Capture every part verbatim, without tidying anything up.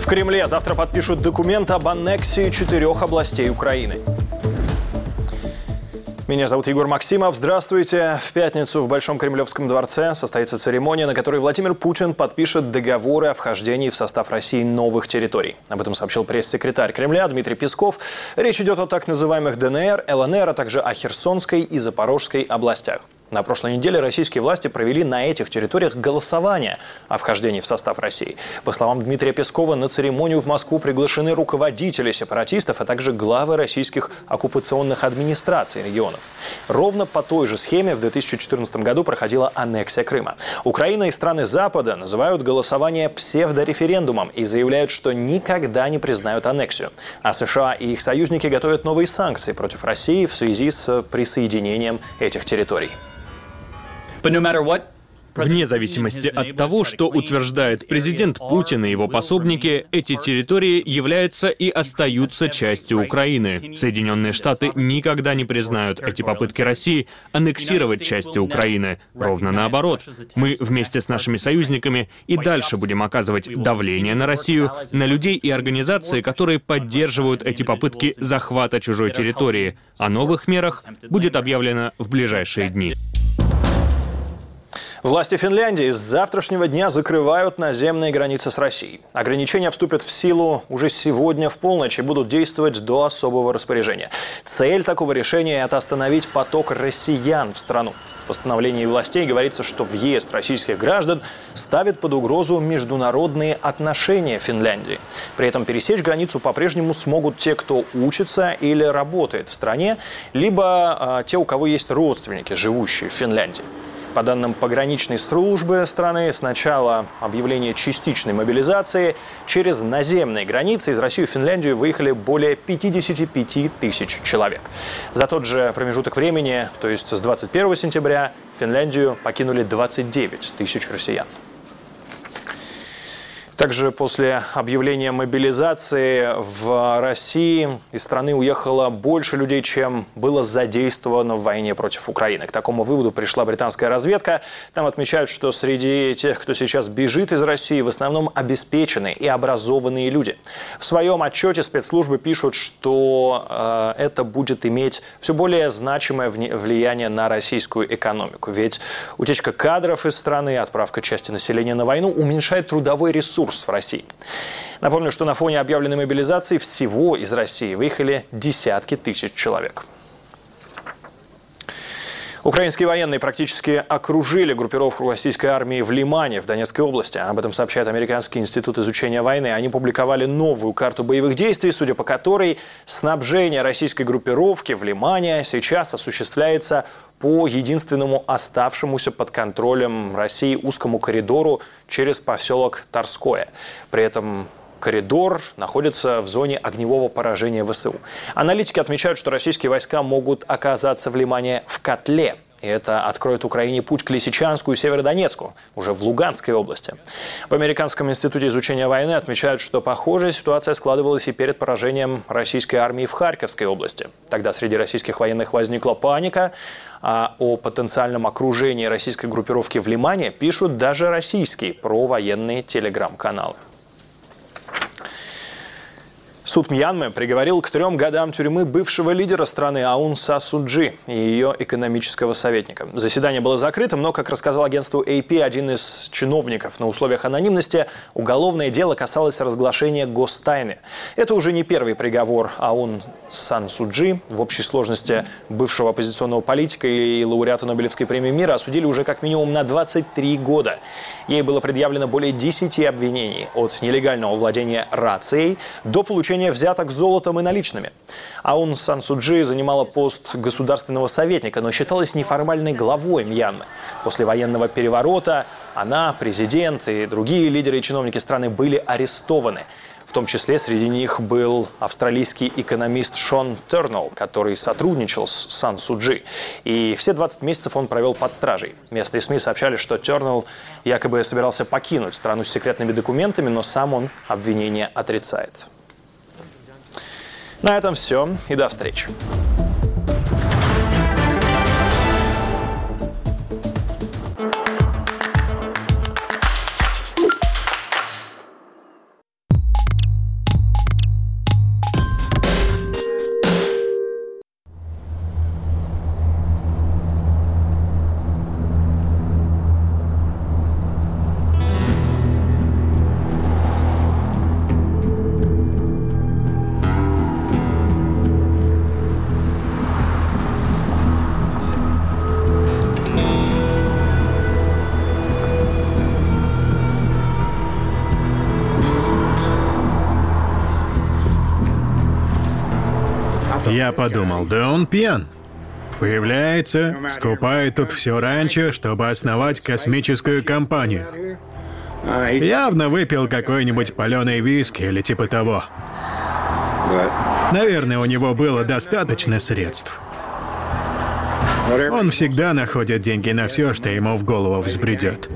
Кремле завтра подпишут документ об аннексии четырех областей Украины. Меня зовут Егор Максимов. Здравствуйте. В пятницу в Большом Кремлевском дворце состоится церемония, на которой Владимир Путин подпишет договоры о вхождении в состав России новых территорий. Об этом сообщил пресс-секретарь Кремля Дмитрий Песков. Речь идет о так называемых ДНР, ЛНР, а также о Херсонской и Запорожской областях. На прошлой неделе российские власти провели на этих территориях голосование о вхождении в состав России. По словам Дмитрия Пескова, на церемонию в Москву приглашены руководители сепаратистов, а также главы российских оккупационных администраций регионов. Ровно по той же схеме в две тысячи четырнадцатом году проходила аннексия Крыма. Украина и страны Запада называют голосование псевдореферендумом и заявляют, что никогда не признают аннексию. А США и их союзники готовят новые санкции против России в связи с присоединением этих территорий. Вне зависимости от того, что утверждает президент Путин и его пособники, эти территории являются и остаются частью Украины. Соединенные Штаты никогда не признают эти попытки России аннексировать части Украины. Ровно наоборот. Мы вместе с нашими союзниками и дальше будем оказывать давление на Россию, на людей и организации, которые поддерживают эти попытки захвата чужой территории. О новых мерах будет объявлено в ближайшие дни. Власти Финляндии с завтрашнего дня закрывают наземные границы с Россией. Ограничения вступят в силу уже сегодня в полночь и будут действовать до особого распоряжения. Цель такого решения – это остановить поток россиян в страну. В постановлении властей говорится, что въезд российских граждан ставит под угрозу международные отношения Финляндии. При этом пересечь границу по-прежнему смогут те, кто учится или работает в стране, либо э, те, у кого есть родственники, живущие в Финляндии. По данным пограничной службы страны, с начала объявления частичной мобилизации через наземные границы из России в Финляндию выехали более пятидесяти пяти тысяч человек. За тот же промежуток времени, то есть с двадцать первого сентября, Финляндию покинули двадцать девять тысяч россиян. Также после объявления мобилизации в России из страны уехало больше людей, чем было задействовано в войне против Украины. К такому выводу пришла британская разведка. Там отмечают, что среди тех, кто сейчас бежит из России, в основном обеспеченные и образованные люди. В своем отчете спецслужбы пишут, что э, это будет иметь все более значимое влияние на российскую экономику. Ведь утечка кадров из страны, отправка части населения на войну уменьшает трудовой ресурс в России. Напомню, что на фоне объявленной мобилизации всего из России выехали десятки тысяч человек. Украинские военные практически окружили группировку российской армии в Лимане, в Донецкой области. Об этом сообщает Американский институт изучения войны. Они публиковали новую карту боевых действий, судя по которой снабжение российской группировки в Лимане сейчас осуществляется по единственному оставшемуся под контролем России узкому коридору через поселок Торское. При этом коридор находится в зоне огневого поражения ВСУ. Аналитики отмечают, что российские войска могут оказаться в Лимане в котле. И это откроет Украине путь к Лисичанску и Северодонецку, уже в Луганской области. В Американском институте изучения войны отмечают, что похожая ситуация складывалась и перед поражением российской армии в Харьковской области. Тогда среди российских военных возникла паника, а о потенциальном окружении российской группировки в Лимане пишут даже российские провоенные телеграм-каналы. Суд Мьянмы приговорил к трем годам тюрьмы бывшего лидера страны Аун Сан Су Чжи и ее экономического советника. Заседание было закрытым, но, как рассказал агентству эй пи один из чиновников на условиях анонимности, уголовное дело касалось разглашения гостайны. Это уже не первый приговор Аун Сан Су Чжи. В общей сложности бывшего оппозиционного политика и лауреата Нобелевской премии мира осудили уже как минимум на двадцать три года. Ей было предъявлено более десяти обвинений, от нелегального владения рацией до получения взяток золотом и наличными. Аун Сан Су Чжи занимала пост государственного советника, но считалась неформальной главой Мьянмы. После военного переворота она, президент и другие лидеры и чиновники страны были арестованы. В том числе среди них был австралийский экономист Шон Тернелл, который сотрудничал с Сан Су Чжи. И все двадцать месяцев он провел под стражей. Местные СМИ сообщали, что Тернелл якобы собирался покинуть страну с секретными документами, но сам он обвинения отрицает. На этом все, и до встречи. Я подумал, да он пьян. Появляется, скупает тут все ранчо, чтобы основать космическую компанию. Явно выпил какой-нибудь паленый виски или типа того. Наверное, у него было достаточно средств. Он всегда находит деньги на все, что ему в голову взбредет.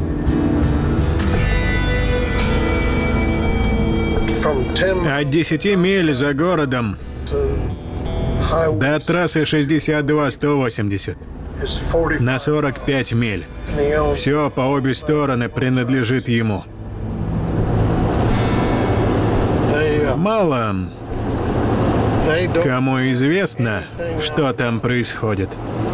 От десяти миль за городом до трассы шестьдесят два сто восемьдесят на сорок пять миль. Все по обе стороны принадлежит ему. Мало кому известно, что там происходит.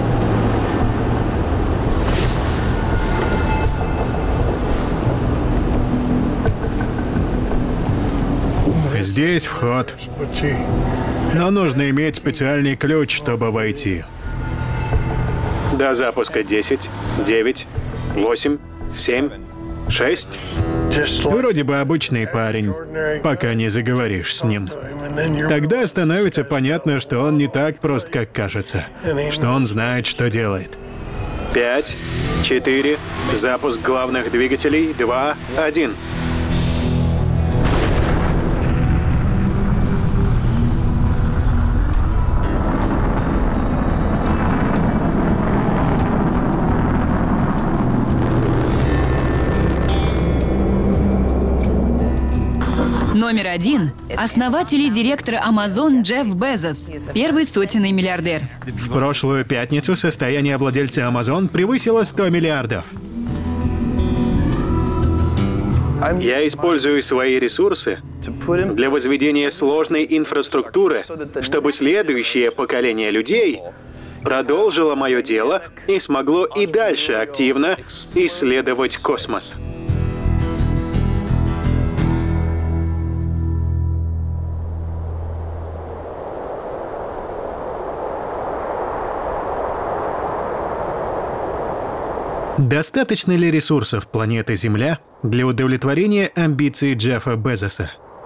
Здесь вход. Но нужно иметь специальный ключ, чтобы войти. До запуска десять, девять, восемь, семь, шесть. Вроде бы обычный парень, пока не заговоришь с ним. Тогда становится понятно, что он не так прост, как кажется. Что он знает, что делает. Пять, четыре, запуск главных двигателей, два, один. Номер один – основатель и директор Amazon Джефф Безос, первый сотенный миллиардер. В прошлую пятницу состояние владельца Amazon превысило сто миллиардов. Я использую свои ресурсы для возведения сложной инфраструктуры, чтобы следующее поколение людей продолжило мое дело и смогло и дальше активно исследовать космос. Достаточно ли ресурсов планеты Земля для удовлетворения амбиций Джеффа Безоса?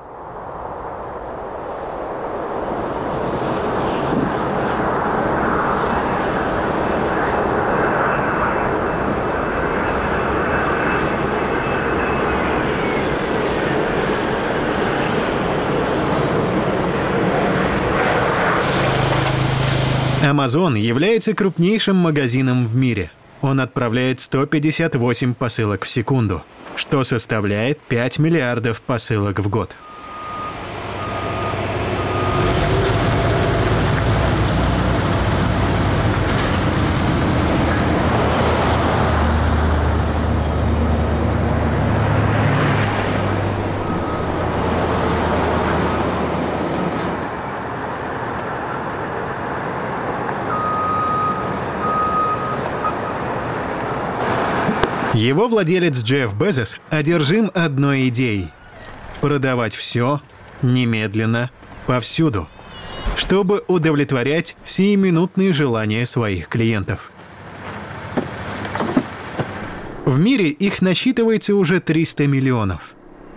Amazon является крупнейшим магазином в мире. Он отправляет сто пятьдесят восемь посылок в секунду, что составляет пять миллиардов посылок в год. Его владелец Джефф Безос одержим одной идеей – продавать все, немедленно, повсюду, чтобы удовлетворять сиюминутные желания своих клиентов. В мире их насчитывается уже триста миллионов.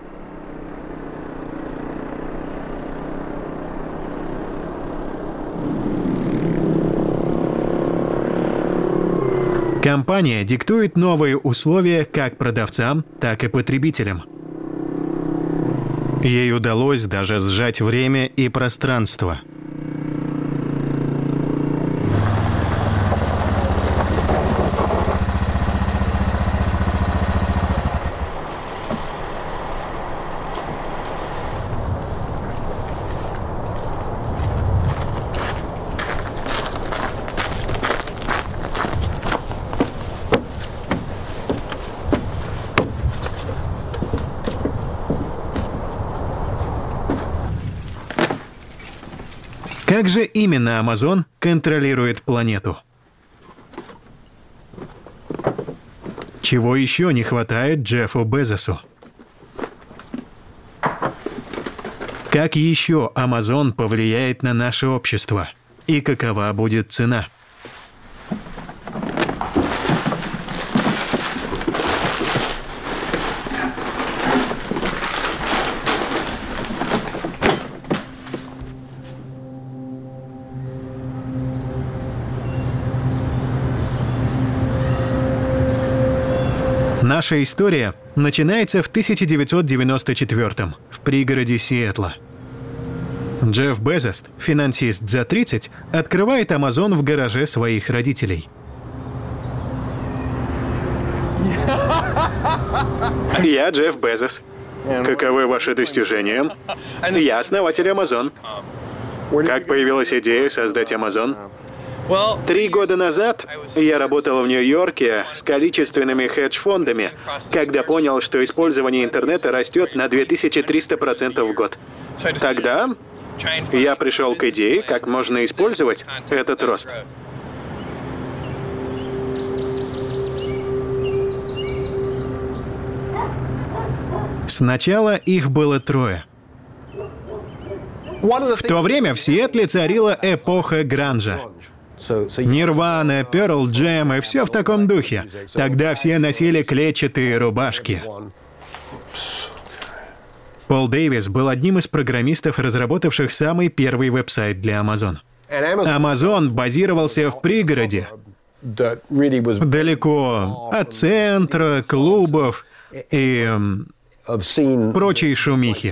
Компания диктует новые условия как продавцам, так и потребителям. Ей удалось даже сжать время и пространство. Как же именно Amazon контролирует планету? Чего еще не хватает Джеффу Безосу? Как еще Amazon повлияет на наше общество? И какова будет цена? Наша история начинается в тысяча девятьсот девяносто четвёртом в пригороде Сиэтла. Джефф Безос, финансист за тридцать, открывает Amazon в гараже своих родителей. Я Джефф Безос. Каковы ваши достижения? Я основатель Amazon. Как появилась идея создать Amazon? Три года назад я работал в Нью-Йорке с количественными хедж-фондами, когда понял, что использование интернета растет на две тысячи триста процентов в год. Тогда я пришел к идее, как можно использовать этот рост. Сначала их было трое. В то время в Сиэтле царила эпоха гранжа. Нирвана, Перл Джем и все в таком духе. Тогда все носили клетчатые рубашки. Пол Дэвис был одним из программистов, разработавших самый первый веб-сайт для Amazon. Amazon базировался в пригороде, далеко от центра, клубов и прочей шумихи.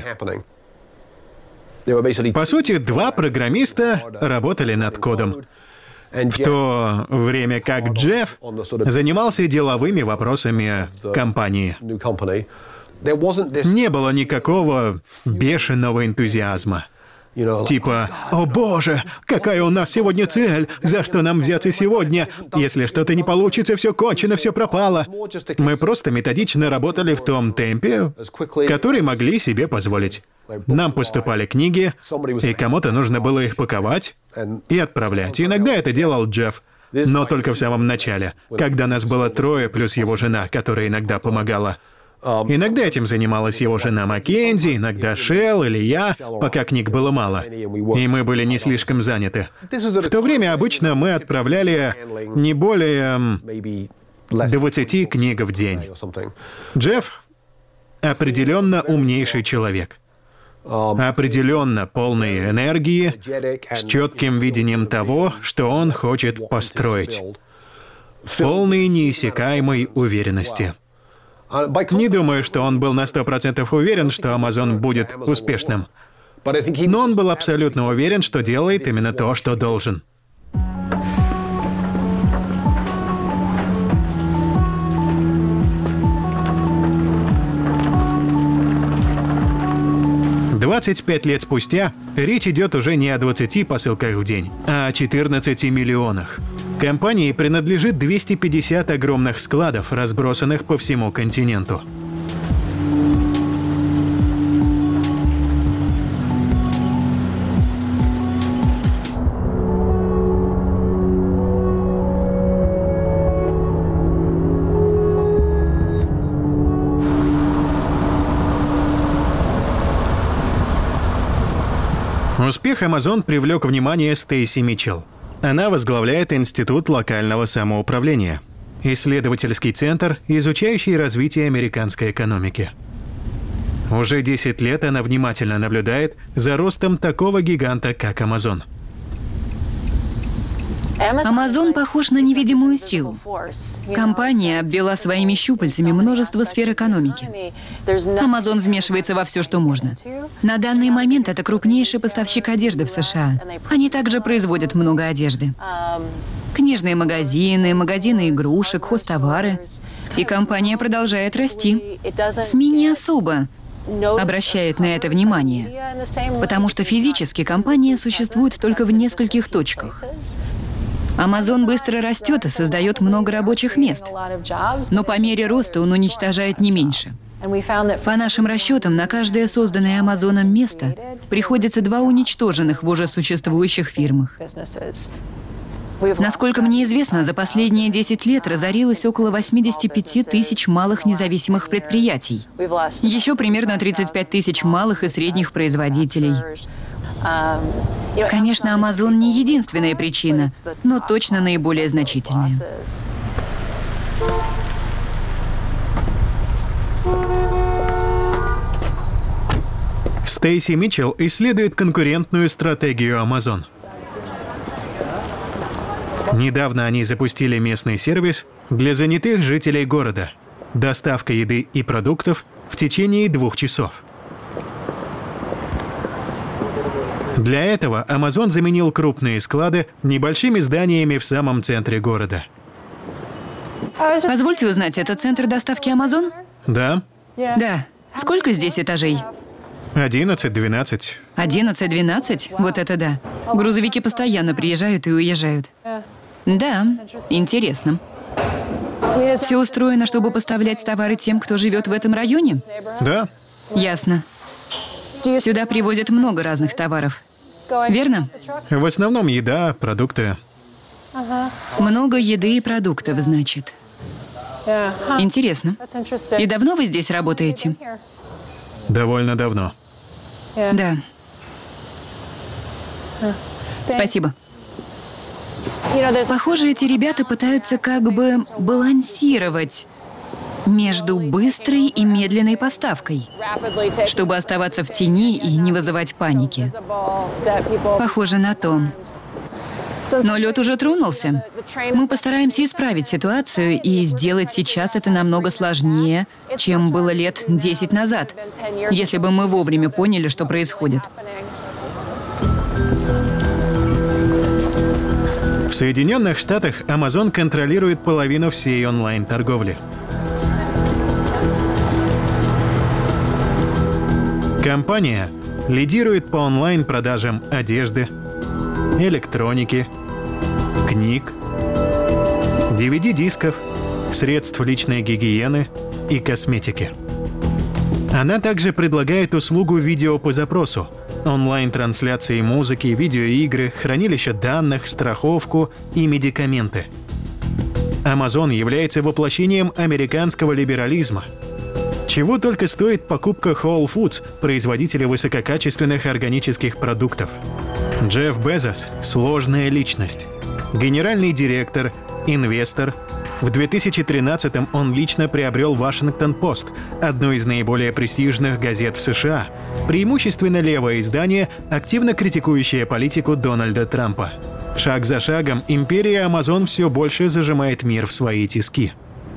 По сути, два программиста работали над кодом, в то время как Джефф занимался деловыми вопросами компании. Не было никакого бешеного энтузиазма. Типа, «О боже, какая у нас сегодня цель? За что нам взяться сегодня? Если что-то не получится, все кончено, все пропало». Мы просто методично работали в том темпе, который могли себе позволить. Нам поступали книги, и кому-то нужно было их паковать и отправлять. Иногда это делал Джефф, но только в самом начале, когда нас было трое плюс его жена, которая иногда помогала. Иногда этим занималась его жена Маккензи, иногда Шелл или я, пока книг было мало, и мы были не слишком заняты. В то время обычно мы отправляли не более двадцати книг в день. Джефф определенно умнейший человек. Определенно полный энергии, с четким видением того, что он хочет построить. Полной неиссякаемой уверенности. Не думаю, что он был на сто процентов уверен, что Amazon будет успешным. Но он был абсолютно уверен, что делает именно то, что должен. двадцать пять лет спустя речь идет уже не о двадцати посылках в день, а о четырнадцати миллионах. Компании принадлежит двести пятьдесят огромных складов, разбросанных по всему континенту. Успех Amazon привлек внимание Стейси Митчелл. Она возглавляет Институт локального самоуправления, исследовательский центр, изучающий развитие американской экономики. Уже десять лет она внимательно наблюдает за ростом такого гиганта, как Amazon. Amazon похож на невидимую силу. Компания обвела своими щупальцами множество сфер экономики. Amazon вмешивается во все, что можно. На данный момент это крупнейший поставщик одежды в США. Они также производят много одежды. Книжные магазины, магазины игрушек, хозтовары. И компания продолжает расти. СМИ не особо обращает на это внимание, потому что физически компания существует только в нескольких точках. Amazon быстро растет и создает много рабочих мест, но по мере роста он уничтожает не меньше. По нашим расчетам, на каждое созданное Amazon место приходится два уничтоженных в уже существующих фирмах. Насколько мне известно, за последние десять лет разорилось около восемьдесят пять тысяч малых независимых предприятий. Еще примерно тридцать пять тысяч малых и средних производителей. Конечно, Amazon не единственная причина, но точно наиболее значительная. Стейси Митчелл исследует конкурентную стратегию Amazon. Недавно они запустили местный сервис для занятых жителей города. Доставка еды и продуктов в течение двух часов. Для этого Amazon заменил крупные склады небольшими зданиями в самом центре города. Позвольте узнать, это центр доставки Amazon? Да, Да. Сколько здесь этажей? одиннадцать-двенадцать. одиннадцать-двенадцать? Вот это да. Грузовики постоянно приезжают и уезжают. Да, интересно. Все устроено, чтобы поставлять товары тем, кто живет в этом районе? Да, Ясно. Сюда привозят много разных товаров. Верно? в основном еда, продукты. Много еды и продуктов, значит. Интересно. И давно вы здесь работаете? Довольно давно. Да. Спасибо. Похоже, эти ребята пытаются как бы балансировать между быстрой и медленной поставкой, чтобы оставаться в тени и не вызывать паники. Похоже на то. Но лед уже тронулся. Мы постараемся исправить ситуацию и сделать сейчас это намного сложнее, чем было лет десять назад, если бы мы вовремя поняли, что происходит. В Соединенных Штатах Amazon контролирует половину всей онлайн-торговли. Компания лидирует по онлайн-продажам одежды, электроники, книг, ди ви ди-дисков, средств личной гигиены и косметики. Она также предлагает услугу видео по запросу, онлайн-трансляции музыки, видеоигры, хранилище данных, страховку и медикаменты. Amazon является воплощением американского либерализма. Чего только стоит покупка Whole Foods, производителя высококачественных органических продуктов. Джефф Безос – сложная личность. Генеральный директор, инвестор. В две тысячи тринадцатом он лично приобрел Вашингтон-Пост, одну из наиболее престижных газет в США, преимущественно левое издание, активно критикующее политику Дональда Трампа. Шаг за шагом империя Amazon все больше зажимает мир в свои тиски.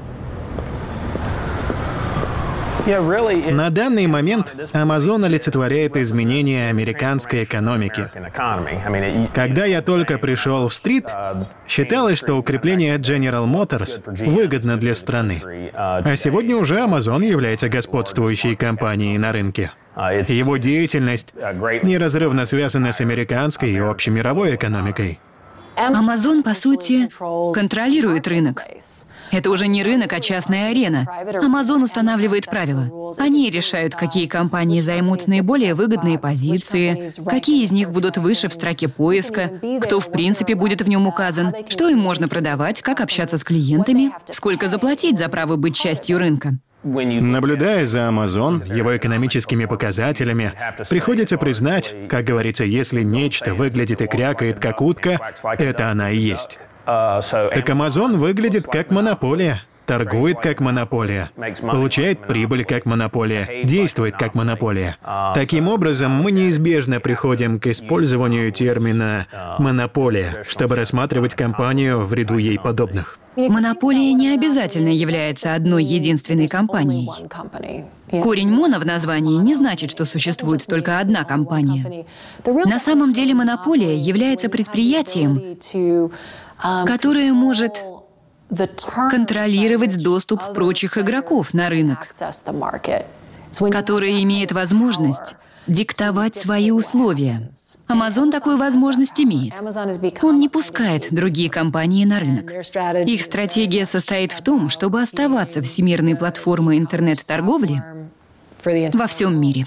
На данный момент Amazon олицетворяет изменения американской экономики. Когда я только пришел в стрит, считалось, что укрепление General Motors выгодно для страны. А сегодня уже Amazon является господствующей компанией на рынке. Его деятельность неразрывно связана с американской и общемировой экономикой. Amazon, по сути, контролирует рынок. Это уже не рынок, а частная арена. Amazon устанавливает правила. Они решают, какие компании займут наиболее выгодные позиции, какие из них будут выше в строке поиска, кто в принципе будет в нем указан, что им можно продавать, как общаться с клиентами, сколько заплатить за право быть частью рынка. Наблюдая за Amazon, его экономическими показателями, приходится признать, как говорится, если нечто выглядит и крякает как утка, это она и есть. Так Amazon выглядит как монополия, торгует как монополия, получает прибыль как монополия, действует как монополия. Таким образом, мы неизбежно приходим к использованию термина «монополия», чтобы рассматривать компанию в ряду ей подобных. Монополия не обязательно является одной единственной компанией. Корень «моно» в названии не значит, что существует только одна компания. На самом деле монополия является предприятием, которое может контролировать доступ прочих игроков на рынок, которое имеет возможность диктовать свои условия. Amazon такую возможность имеет. Он не пускает другие компании на рынок. Их стратегия состоит в том, чтобы оставаться всемирной платформой интернет-торговли во всем мире.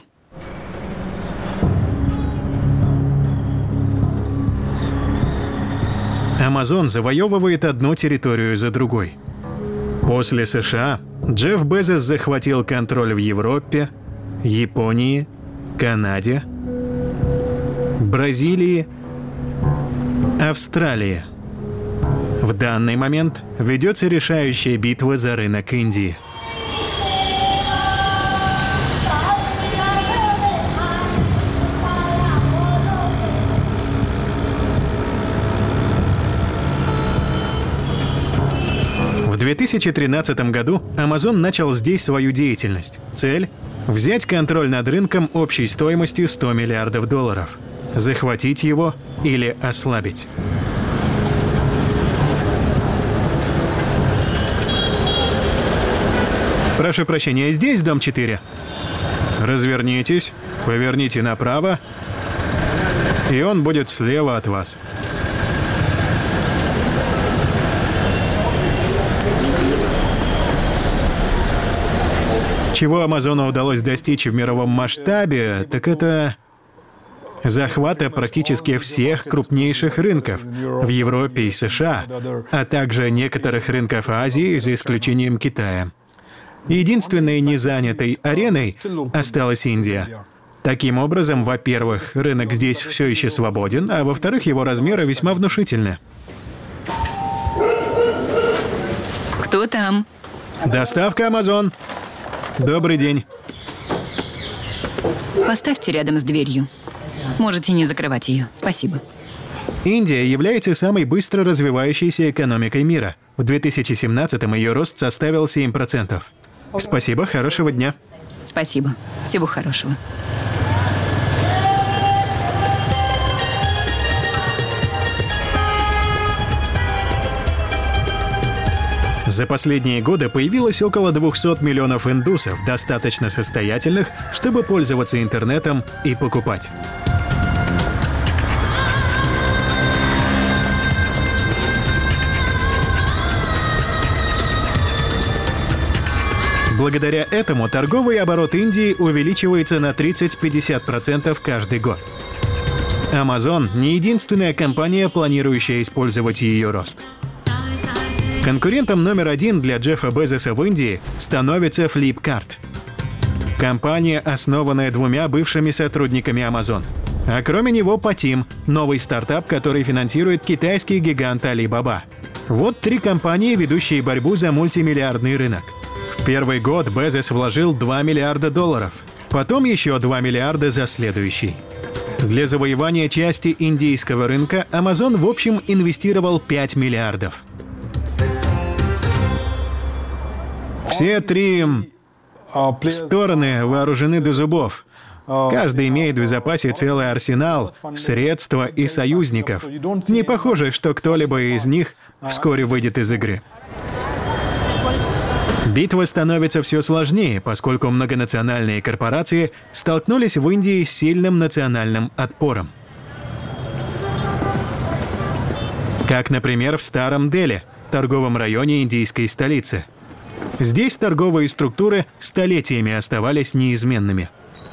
Amazon завоевывает одну территорию за другой. После США Джефф Безос захватил контроль в Европе, Японии, Канаде, Бразилии, Австралии. В данный момент ведется решающая битва за рынок Индии. В две две тысячи тринадцатом году Amazon начал здесь свою деятельность. Цель – взять контроль над рынком общей стоимостью сто миллиардов долларов. Захватить его или ослабить. Прошу прощения, здесь дом четыре? Развернитесь, поверните направо, и он будет слева от вас. Чего Амазону удалось достичь в мировом масштабе, так это захвата практически всех крупнейших рынков в Европе и США, а также некоторых рынков Азии, за исключением Китая. Единственной незанятой ареной осталась Индия. Таким образом, во-первых, рынок здесь все еще свободен, а во-вторых, его размеры весьма внушительны. Кто там? Доставка Amazon. Добрый день. Поставьте рядом с дверью. Можете не закрывать ее. Спасибо. Индия является самой быстро развивающейся экономикой мира. В две тысячи семнадцатом ее рост составил семь процентов. Спасибо, хорошего дня. Спасибо. Всего хорошего. За последние годы появилось около двухсот миллионов индусов, достаточно состоятельных, чтобы пользоваться интернетом и покупать. Благодаря этому торговый оборот Индии увеличивается на тридцать-пятьдесят процентов каждый год. Amazon не единственная компания, планирующая использовать ее рост. Конкурентом номер один для Джеффа Безоса в Индии становится Flipkart. Компания, основанная двумя бывшими сотрудниками Amazon. А кроме него Patim, новый стартап, который финансирует китайский гигант Alibaba. Вот три компании, ведущие борьбу за мультимиллиардный рынок. В первый год Безос вложил два миллиарда долларов, потом еще два миллиарда за следующий. Для завоевания части индийского рынка Amazon в общем инвестировал пять миллиардов. Все три стороны вооружены до зубов. Каждый имеет в запасе целый арсенал, средства и союзников. Не похоже, что кто-либо из них вскоре выйдет из игры. Битва становится все сложнее, поскольку многонациональные корпорации столкнулись в Индии с сильным национальным отпором. Как, например, в Старом Дели, торговом районе индийской столицы. Здесь торговые структуры столетиями оставались неизменными.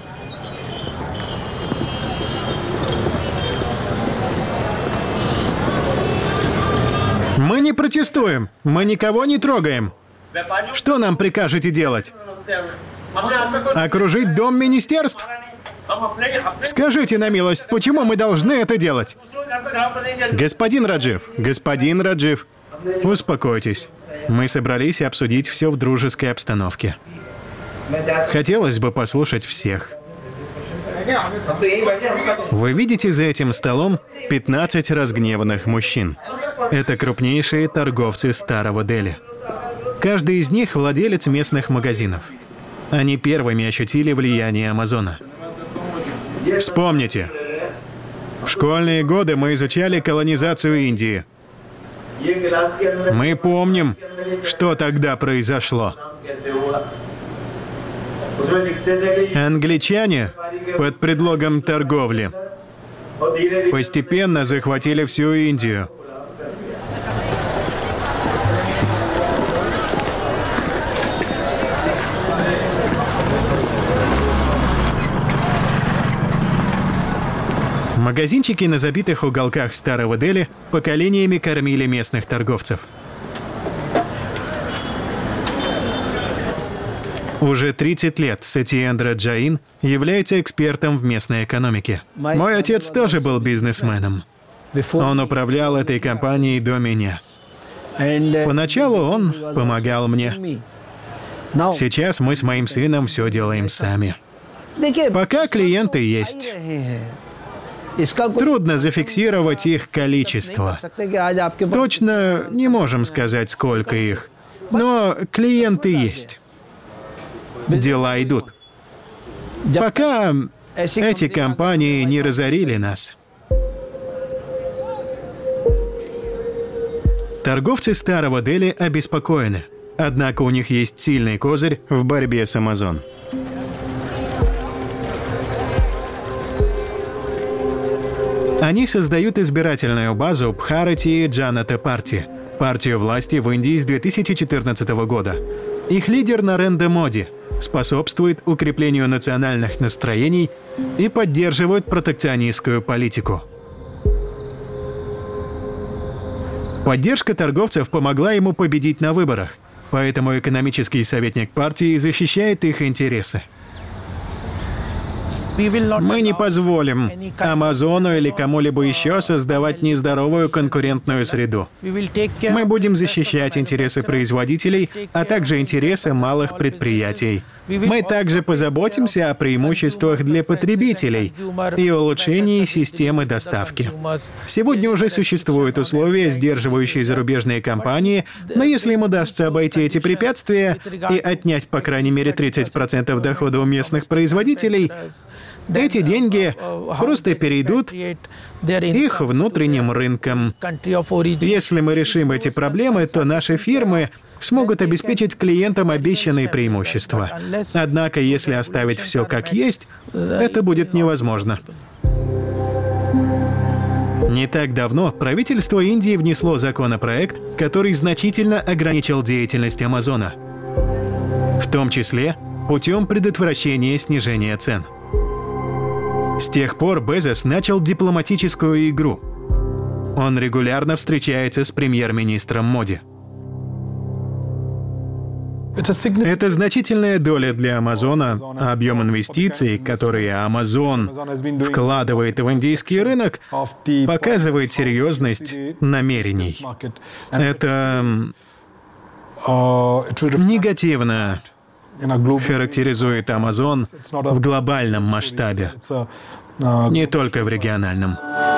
Мы не протестуем, мы никого не трогаем. Что нам прикажете делать? Окружить дом министерств? Скажите на милость, почему мы должны это делать? Господин Раджив, господин Раджив, успокойтесь. Мы собрались обсудить все в дружеской обстановке. Хотелось бы послушать всех. Вы видите за этим столом пятнадцать разгневанных мужчин. Это крупнейшие торговцы Старого Дели. Каждый из них владелец местных магазинов. Они первыми ощутили влияние Амазона. Вспомните. В школьные годы мы изучали колонизацию Индии. Мы помним, что тогда произошло. Англичане под предлогом торговли постепенно захватили всю Индию. Магазинчики на забитых уголках Старого Дели поколениями кормили местных торговцев. Уже тридцать лет Сатьендра Джаин является экспертом в местной экономике. Мой отец тоже был бизнесменом. Он управлял этой компанией до меня. Поначалу он помогал мне. Сейчас мы с моим сыном все делаем сами. Пока клиенты есть. Трудно зафиксировать их количество. Точно не можем сказать, сколько их. Но клиенты есть. Дела идут. Пока эти компании не разорили нас. Торговцы Старого Дели обеспокоены. Однако у них есть сильный козырь в борьбе с Amazon. Они создают избирательную базу Бхарати Джаната Парти, партию власти в Индии с две тысячи четырнадцатого года. Их лидер Нарендра Моди способствует укреплению национальных настроений и поддерживает протекционистскую политику. Поддержка торговцев помогла ему победить на выборах, поэтому экономический советник партии защищает их интересы. Мы не позволим Амазону или кому-либо еще создавать нездоровую конкурентную среду. Мы будем защищать интересы производителей, а также интересы малых предприятий. Мы также позаботимся о преимуществах для потребителей и улучшении системы доставки. Сегодня уже существуют условия, сдерживающие зарубежные компании, но если им удастся обойти эти препятствия и отнять по крайней мере тридцать процентов дохода у местных производителей, эти деньги просто перейдут их внутренним рынкам. Если мы решим эти проблемы, то наши фирмы смогут обеспечить клиентам обещанные преимущества. Однако, если оставить все как есть, это будет невозможно. Не так давно правительство Индии внесло законопроект, который значительно ограничил деятельность Амазона, в том числе путем предотвращения снижения цен. С тех пор Безос начал дипломатическую игру. Он регулярно встречается с премьер-министром Моди. Это значительная доля для Амазона, а объем инвестиций, которые Амазон вкладывает в индийский рынок, показывает серьезность намерений. Это негативно характеризует Амазон в глобальном масштабе, не только в региональном.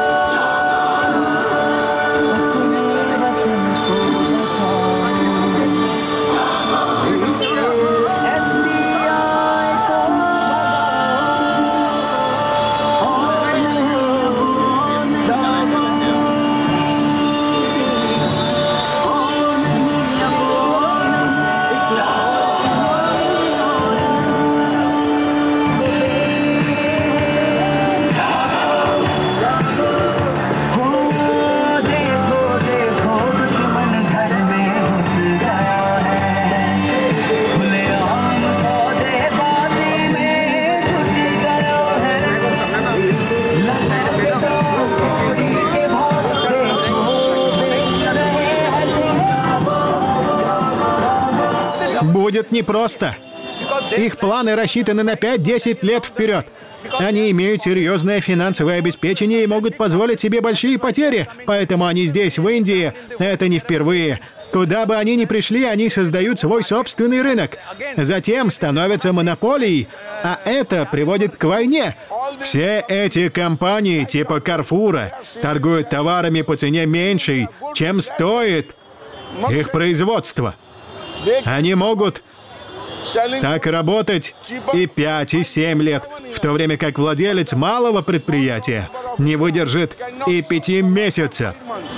Будет непросто. Их планы рассчитаны на пять-десять лет вперед. Они имеют серьезное финансовое обеспечение и могут позволить себе большие потери, поэтому они здесь, в Индии. Это не впервые. Куда бы они ни пришли, они создают свой собственный рынок. Затем становятся монополией, а это приводит к войне. Все эти компании типа Карфура торгуют товарами по цене меньшей, чем стоит их производство. Они могут так работать и пять, и семь лет, в то время как владелец малого предприятия не выдержит и пяти месяцев.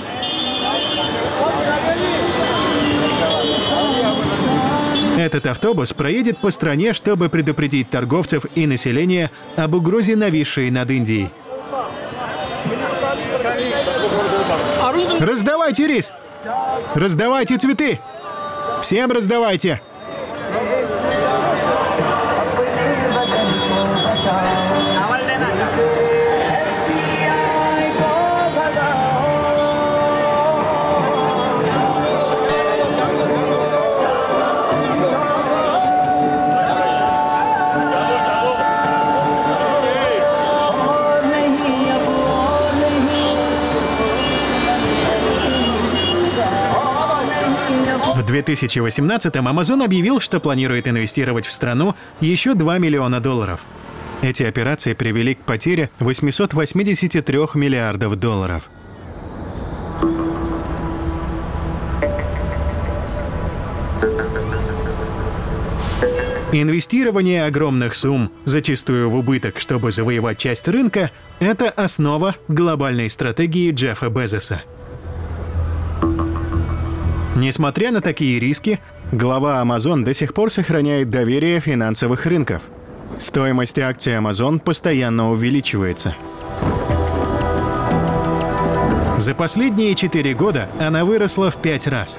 Этот автобус проедет по стране, чтобы предупредить торговцев и население об угрозе, нависшей над Индией. Раздавайте рис! Раздавайте цветы! Всем раздавайте! В две тысячи восемнадцатом Amazon объявил, что планирует инвестировать в страну еще два миллиона долларов. Эти операции привели к потере восьмисот восьмидесяти трёх миллиардов долларов. Инвестирование огромных сумм, зачастую в убыток, чтобы завоевать часть рынка, это основа глобальной стратегии Джеффа Безоса. Несмотря на такие риски, глава Amazon до сих пор сохраняет доверие финансовых рынков. Стоимость акций Amazon постоянно увеличивается. За последние четыре года она выросла в пять раз.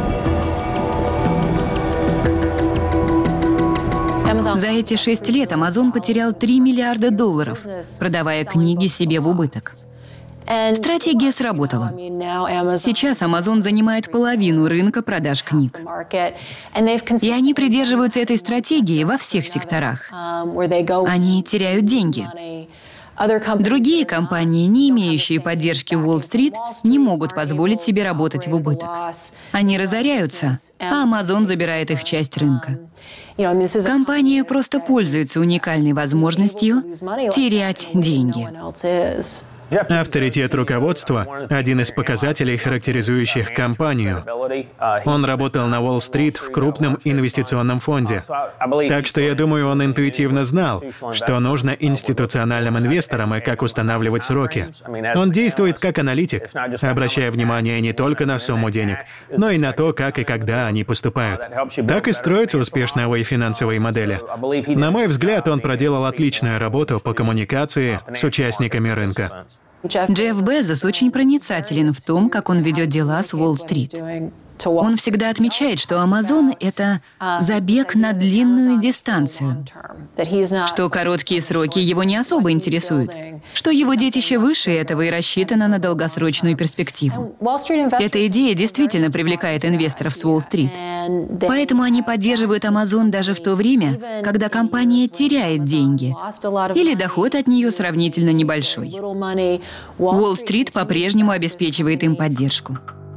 За эти шесть лет Amazon потерял три миллиарда долларов, продавая книги себе в убыток. Стратегия сработала. Сейчас Amazon занимает половину рынка продаж книг. И они придерживаются этой стратегии во всех секторах. Они теряют деньги. Другие компании, не имеющие поддержки Уолл-стрит, не могут позволить себе работать в убыток. Они разоряются, а Amazon забирает их часть рынка. Компания просто пользуется уникальной возможностью терять деньги. Авторитет руководства – один из показателей, характеризующих компанию. Он работал на Уолл-стрит в крупном инвестиционном фонде. Так что, я думаю, он интуитивно знал, что нужно институциональным инвесторам и как устанавливать сроки. Он действует как аналитик, обращая внимание не только на сумму денег, но и на то, как и когда они поступают. Так и строятся успешные финансовые модели. На мой взгляд, он проделал отличную работу по коммуникации с участниками рынка. Джефф Безос очень проницателен в том, как он ведет дела с Уолл-стрит. Он всегда отмечает, что Amazon — это забег на длинную дистанцию, что короткие сроки его не особо интересуют, что его детище выше этого и рассчитано на долгосрочную перспективу. Эта идея действительно привлекает инвесторов с Уолл-стрит. Поэтому они поддерживают Amazon даже в то время, когда компания теряет деньги, или доход от нее сравнительно небольшой. Уолл-стрит по-прежнему обеспечивает им поддержку.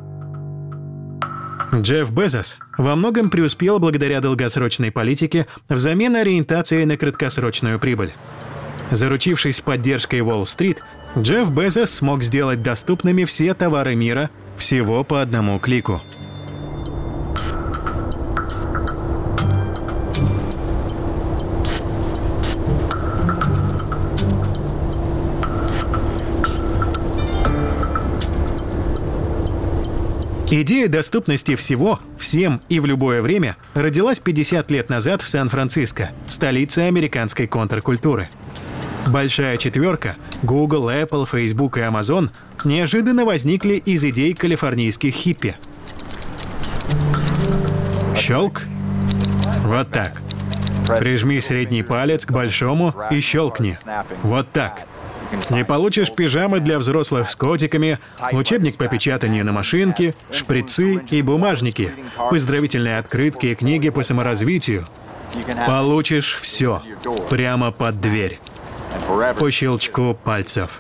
Джефф Безос во многом преуспел благодаря долгосрочной политике взамен ориентации на краткосрочную прибыль. Заручившись поддержкой Уолл-стрит, Джефф Безос смог сделать доступными все товары мира всего по одному клику. Идея доступности всего, всем и в любое время родилась пятьдесят лет назад в Сан-Франциско, столице американской контркультуры. Большая четверка – Google, Apple, Facebook и Amazon – неожиданно возникли из идей калифорнийских хиппи. Щелк. Вот так. Прижми средний палец к большому и щелкни. Вот так. Не получишь пижамы для взрослых с котиками, учебник по печатанию на машинке, шприцы и бумажники, поздравительные открытки и книги по саморазвитию. Получишь все прямо под дверь, по щелчку пальцев.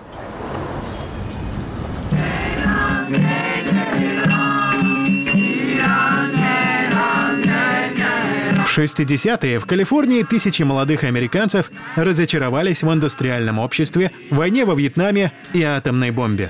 В шестидесятые в Калифорнии тысячи молодых американцев разочаровались в индустриальном обществе, войне во Вьетнаме и атомной бомбе.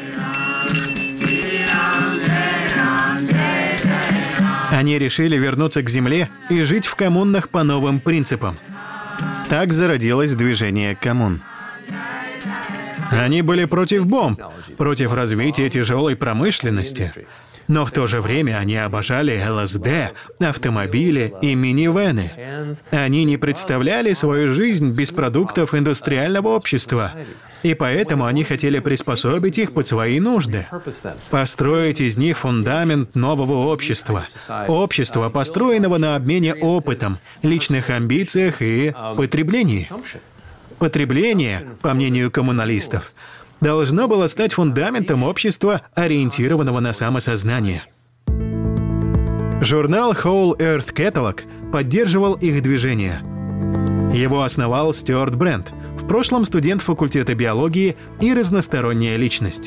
Они решили вернуться к земле и жить в коммунах по новым принципам. Так зародилось движение коммун. Они были против бомб, против развития тяжелой промышленности. Но в то же время они обожали ЛСД, автомобили и минивэны. Они не представляли свою жизнь без продуктов индустриального общества. И поэтому они хотели приспособить их под свои нужды. Построить из них фундамент нового общества. Общества, построенного на обмене опытом, личных амбициях и потреблении. Потребление, по мнению коммуналистов, должно было стать фундаментом общества, ориентированного на самосознание. Журнал Whole Earth Catalog поддерживал их движение. Его основал Стюарт Брент, в прошлом студент факультета биологии и разносторонняя личность.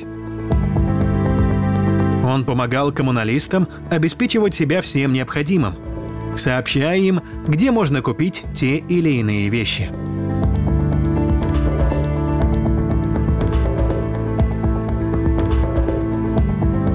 Он помогал коммуналистам обеспечивать себя всем необходимым, сообщая им, где можно купить те или иные вещи.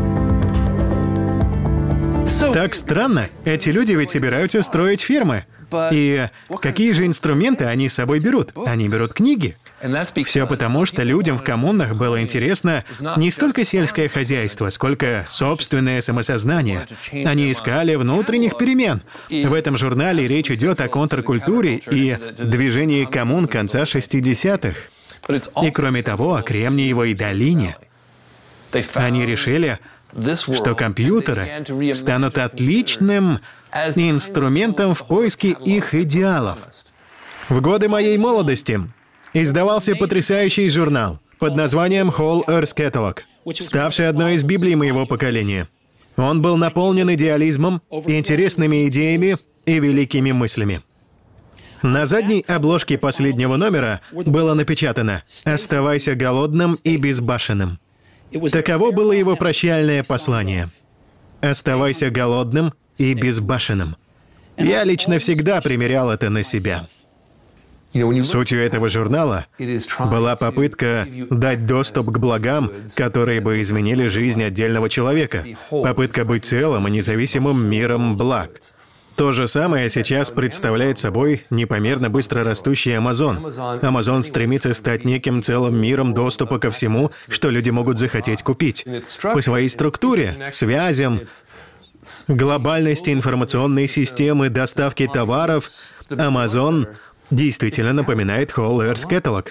Так странно, эти люди ведь собираются строить фермы. И какие же инструменты они с собой берут? Они берут книги. Все потому, что людям в коммунах было интересно не столько сельское хозяйство, сколько собственное самосознание. Они искали внутренних перемен. В этом журнале речь идет о контркультуре и движении коммун конца шестидесятых. И кроме того, о Кремниевой долине. Они решили, что компьютеры станут отличным инструментом в поиске их идеалов. В годы моей молодости издавался потрясающий журнал под названием Whole Earth Catalog, ставший одной из библий моего поколения. Он был наполнен идеализмом, интересными идеями и великими мыслями. На задней обложке последнего номера было напечатано «Оставайся голодным и безбашенным». Таково было его прощальное послание. «Оставайся голодным и безбашенным». Я лично всегда примерял это на себя. Сутью этого журнала была попытка дать доступ к благам, которые бы изменили жизнь отдельного человека. Попытка быть целым и независимым миром благ. То же самое сейчас представляет собой непомерно быстро растущий Amazon. Amazon стремится стать неким целым миром доступа ко всему, что люди могут захотеть купить. По своей структуре, связям, глобальности информационной системы доставки товаров, Amazon действительно напоминает Whole Earth Catalog.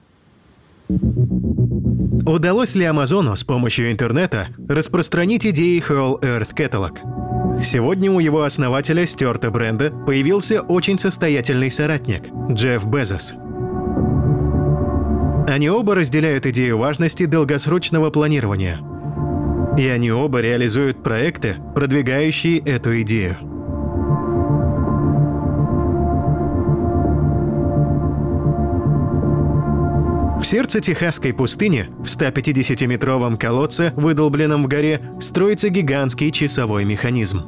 Удалось ли Амазону с помощью интернета распространить идеи Whole Earth Catalog? Сегодня у его основателя Стюарта Бренда появился очень состоятельный соратник – Джефф Безос. Они оба разделяют идею важности долгосрочного планирования. И они оба реализуют проекты, продвигающие эту идею. В сердце техасской пустыни, в стопятидесятиметровом колодце, выдолбленном в горе, строится гигантский часовой механизм.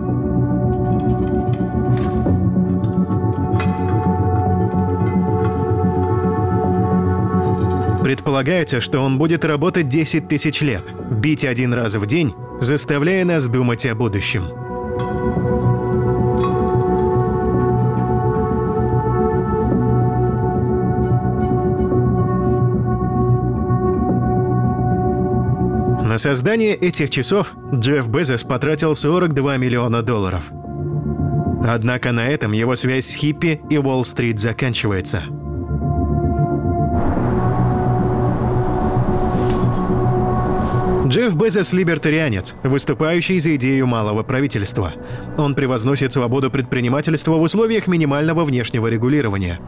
Предполагается, что он будет работать десять тысяч лет, бить один раз в день, заставляя нас думать о будущем. На создание этих часов Джефф Безос потратил сорок два миллиона долларов. Однако на этом его связь с хиппи и Уолл-стрит заканчивается. Джефф Безос – либертарианец, выступающий за идею малого правительства. Он превозносит свободу предпринимательства в условиях минимального внешнего регулирования.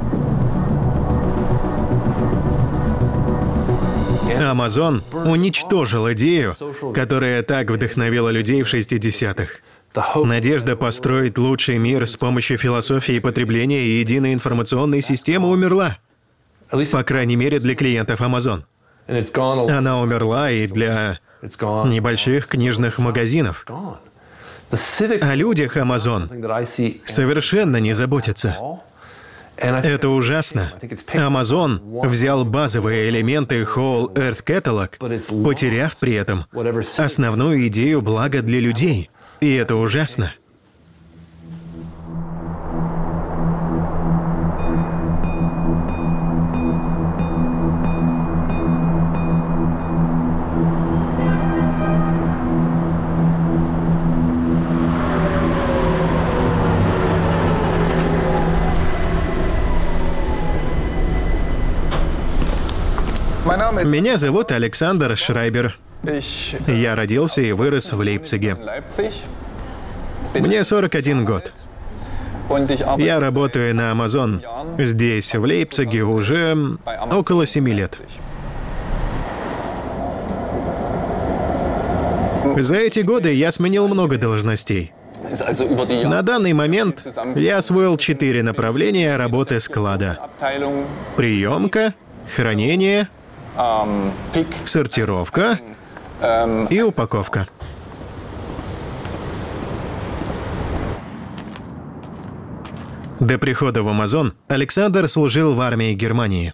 Amazon уничтожил идею, которая так вдохновила людей в шестидесятых. Надежда построить лучший мир с помощью философии потребления и единой информационной системы умерла. По крайней мере, для клиентов Amazon. Она умерла и для небольших книжных магазинов. О людях Amazon совершенно не заботятся. Это ужасно. Amazon взял базовые элементы Whole Earth Catalog, потеряв при этом основную идею блага для людей. И это ужасно. Меня зовут Александр Шрайбер. Я родился и вырос в Лейпциге. Мне сорок один год. Я работаю на Amazon здесь, в Лейпциге, уже около семи лет. За эти годы я сменил много должностей. На данный момент я освоил четыре направления работы склада. Приемка, хранение, сортировка и упаковка. До прихода в Amazon Александр служил в армии Германии.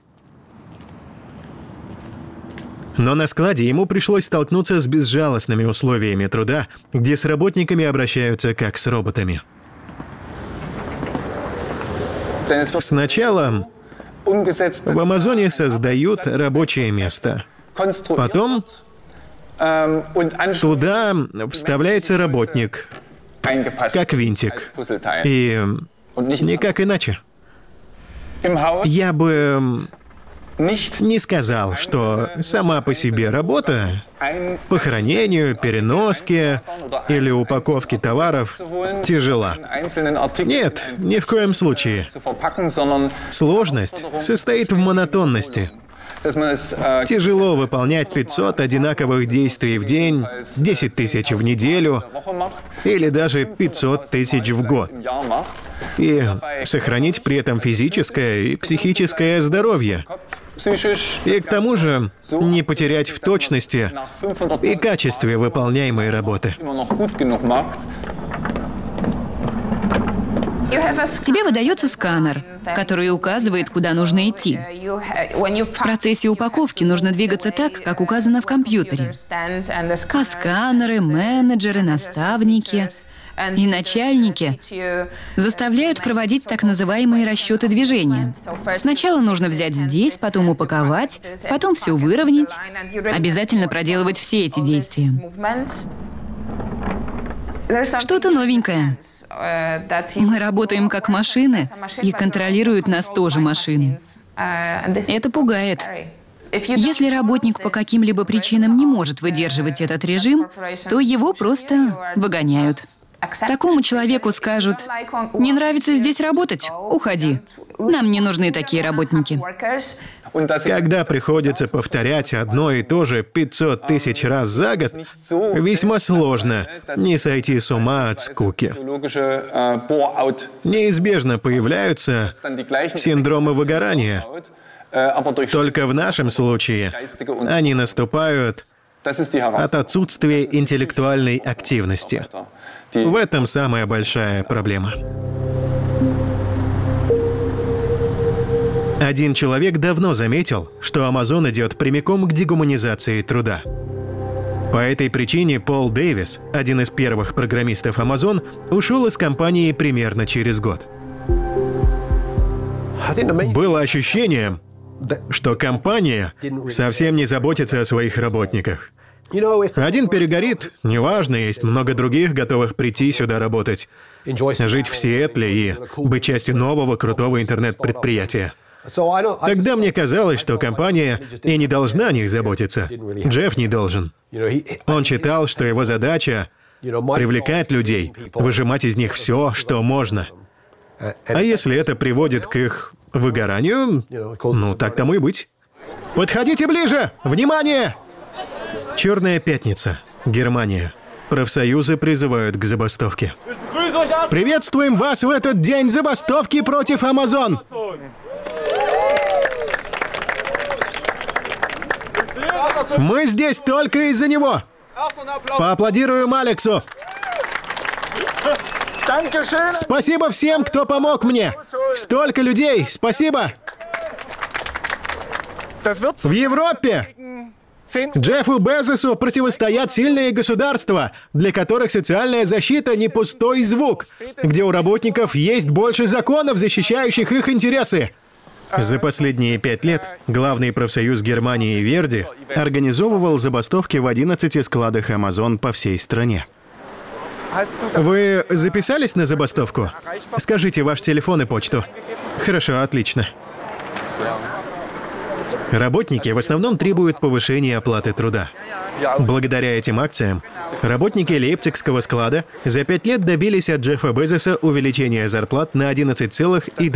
Но на складе ему пришлось столкнуться с безжалостными условиями труда, где с работниками обращаются как с роботами. Сначала в Амазоне создают рабочее место. Потом туда вставляется работник, как винтик. И никак иначе. Я бы не сказал, что сама по себе работа по хранению, переноске или упаковке товаров тяжела. Нет, ни в коем случае. Сложность состоит в монотонности. Тяжело выполнять пятьсот одинаковых действий в день, десять тысяч в неделю или даже пятьсот тысяч в год. И сохранить при этом физическое и психическое здоровье. И к тому же не потерять в точности и качестве выполняемой работы. Тебе выдается сканер, который указывает, куда нужно идти. В процессе упаковки нужно двигаться так, как указано в компьютере. А сканеры, менеджеры, наставники и начальники заставляют проводить так называемые расчеты движения. Сначала нужно взять здесь, потом упаковать, потом все выровнять. Обязательно проделывать все эти действия. Что-то новенькое. Мы работаем как машины, и контролируют нас тоже машины. Это пугает. Если работник по каким-либо причинам не может выдерживать этот режим, то его просто выгоняют. Такому человеку скажут: «Не нравится здесь работать? Уходи. Нам не нужны такие работники». Когда приходится повторять одно и то же пятьсот тысяч раз за год, весьма сложно не сойти с ума от скуки. Неизбежно появляются синдромы выгорания. Только в нашем случае они наступают от отсутствия интеллектуальной активности. В этом самая большая проблема. Один человек давно заметил, что Amazon идет прямиком к дегуманизации труда. По этой причине Пол Дэвис, один из первых программистов Amazon, ушел из компании примерно через год. Было ощущение, что компания совсем не заботится о своих работниках. Один перегорит, неважно, есть много других, готовых прийти сюда работать, жить в Сиэтле и быть частью нового крутого интернет-предприятия. Тогда мне казалось, что компания и не должна о них заботиться. Джефф не должен. Он считал, что его задача — привлекать людей, выжимать из них все, что можно. А если это приводит к их выгоранию, ну, так тому и быть. Подходите ближе! Внимание! Черная пятница. Германия. Профсоюзы призывают к забастовке. Приветствуем вас в этот день забастовки против Amazon! Мы здесь только из-за него. Поаплодируем Алексу. Спасибо всем, кто помог мне. Столько людей, спасибо. В Европе Джеффу Безосу противостоят сильные государства, для которых социальная защита не пустой звук, где у работников есть больше законов, защищающих их интересы. За последние пять лет главный профсоюз Германии Верди организовывал забастовки в одиннадцати складах Amazon по всей стране. Вы записались на забастовку? Скажите ваш телефон и почту. Хорошо, отлично. Работники в основном требуют повышения оплаты труда. Благодаря этим акциям работники Лейпцигского склада за пять лет добились от Джеффа Безоса увеличения зарплат на одиннадцать целых две десятых